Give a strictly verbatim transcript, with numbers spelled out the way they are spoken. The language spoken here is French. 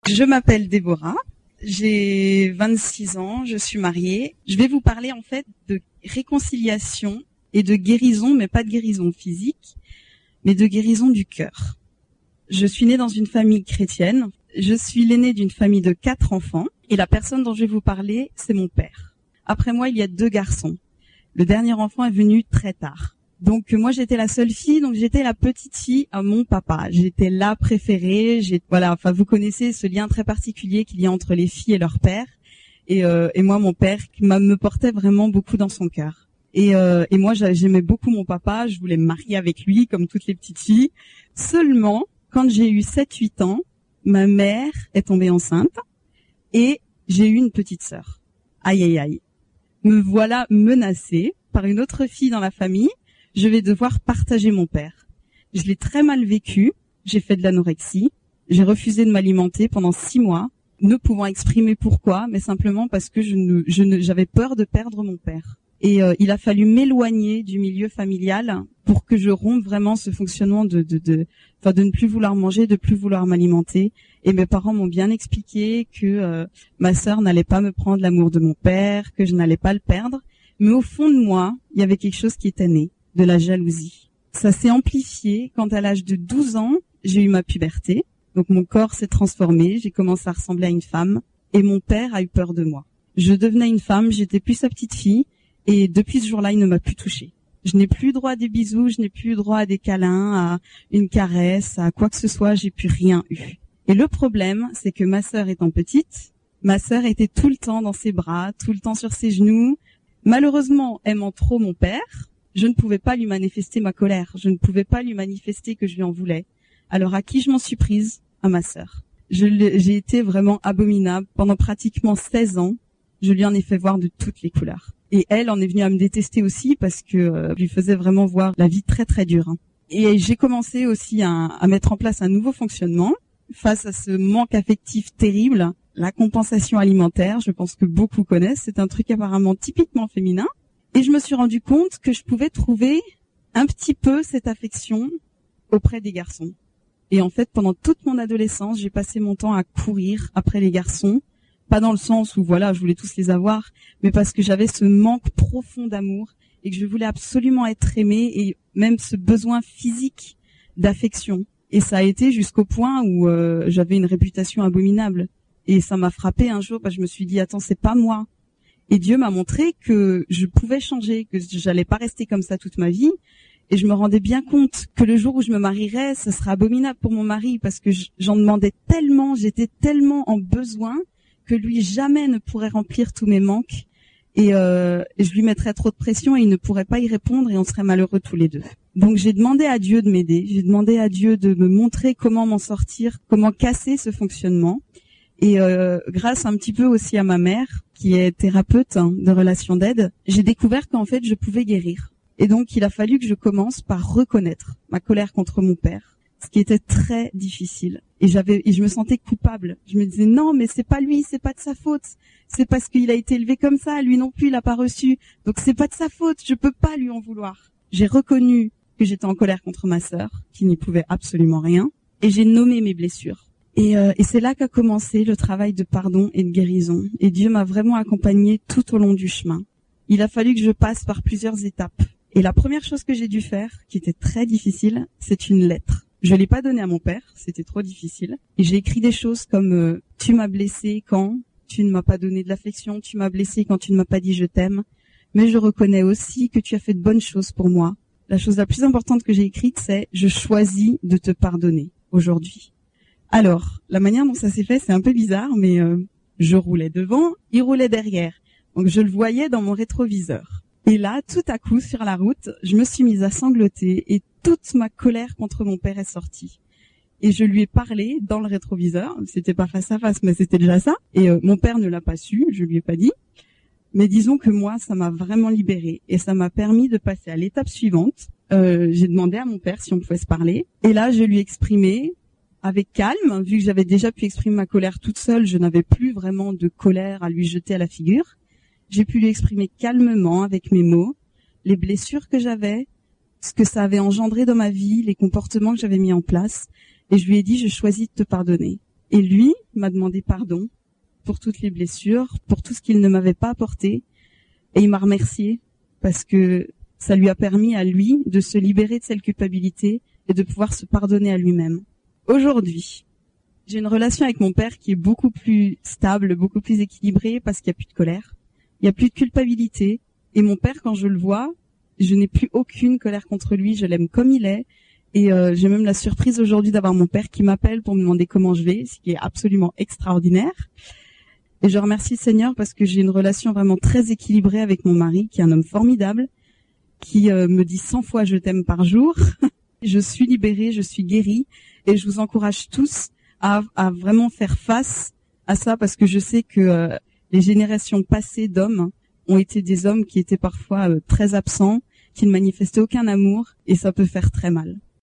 Je m'appelle Déborah, j'ai vingt-six ans, je suis mariée. Je vais vous parler en fait de réconciliation et de guérison, mais pas de guérison physique, mais de guérison du cœur. Je suis née dans une famille chrétienne, je suis l'aînée d'une famille de quatre enfants, et la personne dont je vais vous parler, c'est mon père. Après moi, il y a deux garçons. Le dernier enfant est venu très tard. Donc moi j'étais la seule fille, donc j'étais la petite fille à mon papa. J'étais la préférée. J'ai, voilà, enfin vous connaissez ce lien très particulier qu'il y a entre les filles et leur père. Et, euh, et moi mon père qui me portait vraiment beaucoup dans son cœur. Et, euh, et moi j'aimais beaucoup mon papa. Je voulais me marier avec lui comme toutes les petites filles. Seulement quand j'ai eu sept huit ans, ma mère est tombée enceinte et j'ai eu une petite sœur. Aïe aïe aïe. Me voilà menacée par une autre fille dans la famille. Je vais devoir partager mon père. Je l'ai très mal vécu, j'ai fait de l'anorexie, j'ai refusé de m'alimenter pendant six mois, ne pouvant exprimer pourquoi, mais simplement parce que je ne, je ne, j'avais peur de perdre mon père. Et euh, il a fallu m'éloigner du milieu familial pour que je rompe vraiment ce fonctionnement de, de, de, enfin de ne plus vouloir manger, de plus vouloir m'alimenter. Et mes parents m'ont bien expliqué que euh, ma sœur n'allait pas me prendre l'amour de mon père, que je n'allais pas le perdre. Mais au fond de moi, il y avait quelque chose qui était né. De la jalousie. Ça s'est amplifié quand à l'âge de douze ans, j'ai eu ma puberté. Donc mon corps s'est transformé, j'ai commencé à ressembler à une femme et mon père a eu peur de moi. Je devenais une femme, j'étais plus sa petite fille et depuis ce jour-là, il ne m'a plus touchée. Je n'ai plus droit à des bisous, je n'ai plus droit à des câlins, à une caresse, à quoi que ce soit, j'ai plus rien eu. Et le problème, c'est que ma sœur étant petite, ma sœur était tout le temps dans ses bras, tout le temps sur ses genoux. Malheureusement, aimant trop mon père, je ne pouvais pas lui manifester ma colère. Je ne pouvais pas lui manifester que je lui en voulais. Alors à qui je m'en suis prise? À ma sœur. Je j'ai été vraiment abominable. Pendant pratiquement seize ans, je lui en ai fait voir de toutes les couleurs. Et elle en est venue à me détester aussi parce que euh, je lui faisais vraiment voir la vie très très dure. Hein. Et j'ai commencé aussi à, à mettre en place un nouveau fonctionnement face à ce manque affectif terrible. La compensation alimentaire, je pense que beaucoup connaissent. C'est un truc apparemment typiquement féminin. Et je me suis rendu compte que je pouvais trouver un petit peu cette affection auprès des garçons. Et en fait, pendant toute mon adolescence, j'ai passé mon temps à courir après les garçons. Pas dans le sens où, voilà, je voulais tous les avoir, mais parce que j'avais ce manque profond d'amour et que je voulais absolument être aimée et même ce besoin physique d'affection. Et ça a été jusqu'au point où euh, j'avais une réputation abominable. Et ça m'a frappée un jour, parce que je me suis dit, attends, c'est pas moi. Et Dieu m'a montré que je pouvais changer, que j'allais pas rester comme ça toute ma vie. Et je me rendais bien compte que le jour où je me marierais, ce serait abominable pour mon mari parce que j'en demandais tellement, j'étais tellement en besoin que lui jamais ne pourrait remplir tous mes manques. Et, euh, et je lui mettrais trop de pression et il ne pourrait pas y répondre et on serait malheureux tous les deux. Donc j'ai demandé à Dieu de m'aider, j'ai demandé à Dieu de me montrer comment m'en sortir, comment casser ce fonctionnement. Et euh, grâce un petit peu aussi à ma mère, qui est thérapeute hein, de relations d'aide, j'ai découvert qu'en fait, je pouvais guérir. Et donc, il a fallu que je commence par reconnaître ma colère contre mon père, ce qui était très difficile. Et j'avais, et je me sentais coupable. Je me disais, non, mais c'est pas lui, c'est pas de sa faute. C'est parce qu'il a été élevé comme ça, lui non plus, il a pas reçu. Donc, c'est pas de sa faute, je peux pas lui en vouloir. J'ai reconnu que j'étais en colère contre ma sœur, qui n'y pouvait absolument rien, et j'ai nommé mes blessures. Et, euh, et c'est là qu'a commencé le travail de pardon et de guérison. Et Dieu m'a vraiment accompagnée tout au long du chemin. Il a fallu que je passe par plusieurs étapes. Et la première chose que j'ai dû faire, qui était très difficile, c'est une lettre. Je l'ai pas donnée à mon père, c'était trop difficile. Et j'ai écrit des choses comme euh, « Tu m'as blessé quand tu ne m'as pas donné de l'affection, tu m'as blessé quand tu ne m'as pas dit je t'aime. Mais je reconnais aussi que tu as fait de bonnes choses pour moi. La chose la plus importante que j'ai écrite, c'est « Je choisis de te pardonner aujourd'hui ». Alors, la manière dont ça s'est fait, c'est un peu bizarre, mais euh, je roulais devant, il roulait derrière. Donc, je le voyais dans mon rétroviseur. Et là, tout à coup, sur la route, je me suis mise à sangloter et toute ma colère contre mon père est sortie. Et je lui ai parlé dans le rétroviseur. C'était pas face à face, mais c'était déjà ça. Et euh, mon père ne l'a pas su, je lui ai pas dit. Mais disons que moi, ça m'a vraiment libérée et ça m'a permis de passer à l'étape suivante. Euh, j'ai demandé à mon père si on pouvait se parler. Et là, je lui ai exprimé avec calme, vu que j'avais déjà pu exprimer ma colère toute seule, je n'avais plus vraiment de colère à lui jeter à la figure. J'ai pu lui exprimer calmement, avec mes mots, les blessures que j'avais, ce que ça avait engendré dans ma vie, les comportements que j'avais mis en place. Et je lui ai dit, je choisis de te pardonner. Et lui m'a demandé pardon pour toutes les blessures, pour tout ce qu'il ne m'avait pas apporté. Et il m'a remercié parce que ça lui a permis à lui de se libérer de cette culpabilité et de pouvoir se pardonner à lui-même. Aujourd'hui, j'ai une relation avec mon père qui est beaucoup plus stable, beaucoup plus équilibrée parce qu'il n'y a plus de colère, il n'y a plus de culpabilité. Et mon père, quand je le vois, je n'ai plus aucune colère contre lui, je l'aime comme il est. Et euh, j'ai même la surprise aujourd'hui d'avoir mon père qui m'appelle pour me demander comment je vais, ce qui est absolument extraordinaire. Et je remercie le Seigneur parce que j'ai une relation vraiment très équilibrée avec mon mari, qui est un homme formidable, qui euh, me dit cent fois je t'aime par jour. Je suis libérée, je suis guérie, et je vous encourage tous à, à vraiment faire face à ça parce que je sais que euh, les générations passées d'hommes ont été des hommes qui étaient parfois euh, très absents, qui ne manifestaient aucun amour, et ça peut faire très mal.